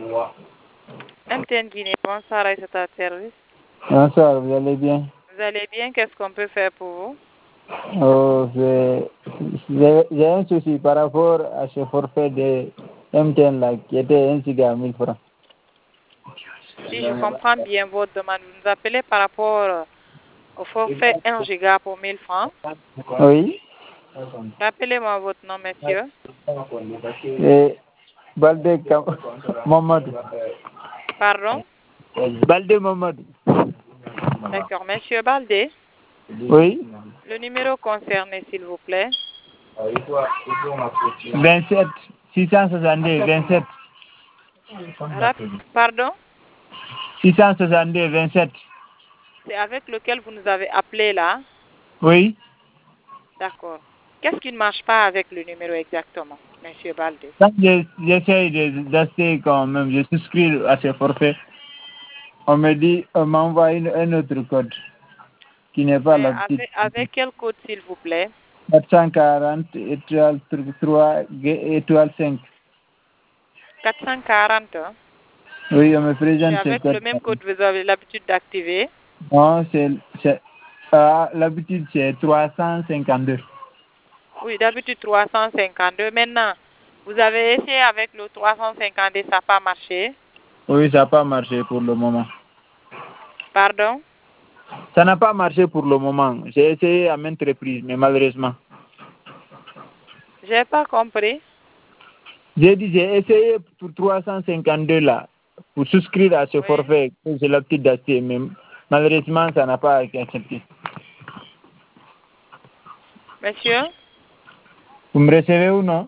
MTN Guinée, bonsoir à cet service. Bonsoir, vous allez bien? Vous allez bien? Qu'est-ce qu'on peut faire pour vous? Oh, j'ai un souci par rapport à ce forfait de MTN là, qui était 1 giga à 1000 francs. Si je comprends bien votre demande, vous nous appelez par rapport au forfait 1 giga pour 1000 francs. Oui. Rappelez-moi votre nom, monsieur. Balde Mamadou. Pardon? Balde Mamadou. D'accord, monsieur Baldé. Oui. Le numéro concerné, s'il vous plaît. 27 662 27. Pardon? 662 27. C'est avec lequel vous nous avez appelé là? Oui. D'accord. Qu'est-ce qui ne marche pas avec le numéro exactement, monsieur Baldé? Quand j'essaie d'acheter quand même, je souscris à ce forfait. On m'envoie un autre code qui n'est pas la petite. Avec quel code, s'il vous plaît? 440 étoile 3 étoile 5. 440. Oui, on me présente ce Avec code. le même code, vous avez l'habitude d'activer? Non, l'habitude c'est 352. Oui, d'habitude 352. Maintenant, vous avez essayé avec le 352, ça n'a pas marché? Oui, ça n'a pas marché pour le moment. Pardon? Ça n'a pas marché pour le moment. J'ai essayé à maintes reprises, mais malheureusement. J'ai pas compris. J'ai dit, j'ai essayé pour 352 là, pour souscrire à ce forfait, c'est la petite d'acheter, mais malheureusement, ça n'a pas été accepté. Monsieur? Vous me recevez ou non?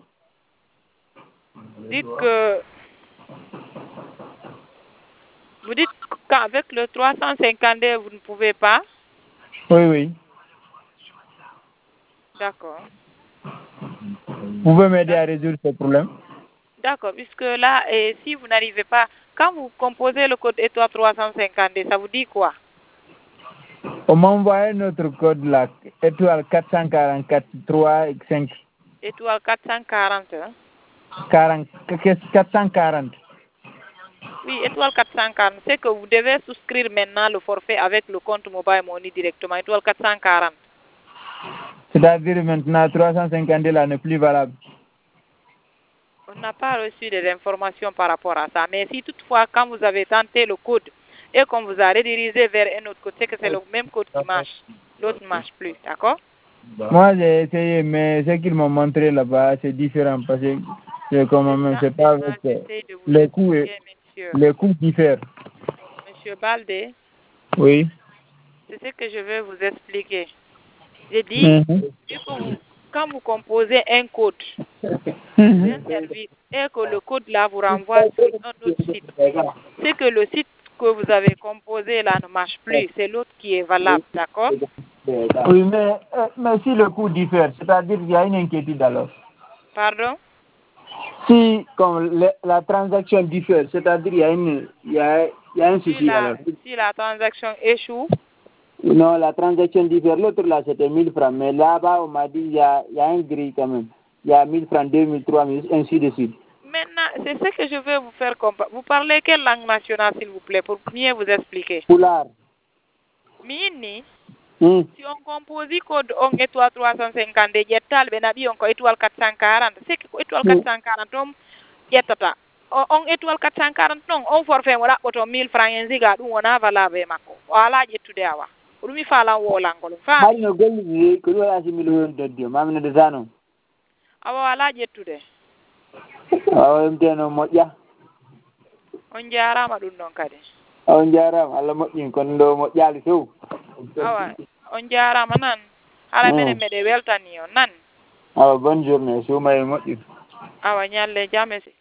Vous dites qu'avec le 352, vous ne pouvez pas? Oui, oui. D'accord. Vous pouvez m'aider à résoudre ce problème? D'accord, puisque là, si vous n'arrivez pas, quand vous composez le code étoile 352, ça vous dit quoi? On m'envoie un autre code là, étoile 444 3 5. Étoile 440. 440. Oui, étoile 440. C'est que vous devez souscrire maintenant le forfait avec le compte Mobile Money directement, étoile 440. C'est-à-dire maintenant 352 là n'est plus valable. On n'a pas reçu des informations par rapport à ça. Mais si toutefois, quand vous avez tenté le code et qu'on vous a redirigé vers un autre code, c'est que c'est le même code qui marche. L'autre ne marche plus, d'accord? Moi, j'ai essayé, mais ce qu'ils m'ont montré là-bas, c'est différent parce que c'est c'est pas avec les coûts diffèrent. Monsieur Baldé, oui. C'est ce que je vais vous expliquer. J'ai dit, quand vous composez un code, un service, et que le code là vous renvoie sur un autre site, c'est que le site que vous avez composé là ne marche plus, c'est l'autre qui est valable, d'accord? Oui, mais si le coût diffère, c'est-à-dire qu'il y a une inquiétude alors. Pardon? Si comme la transaction diffère, c'est-à-dire il y a un souci alors. Si la transaction échoue? Non, la transaction diffère. L'autre là c'était 1000 francs, mais là-bas on m'a dit il y a un gris quand même. Il y a 1000 francs, 2000, 3000, ainsi de suite. Maintenant, c'est ce que je veux vous faire comprendre. Vous parlez quelle langue nationale, s'il vous plaît, pour mieux vous expliquer? Poulard. Mini? Si on compose code on étoile 350 jettal be nabi on ko étoile 440 c'est que étoile 440 on jettata on étoile 440 non on forfait wala boto 1000 francs en ziga dum wona valable makko wala jettude awa dum fala wolangol fa bari no golli ko wala si 1000 won doddi mamne de zano awa wala jettude awa mteno moƴƴa on jarama dum non kadi on jarama Allah moƴƴin kon do moƴƴali few awa on jarama nan hala menen mede weltani on nan awa bonne journée sumay moƴƴi awa nyalle jamesi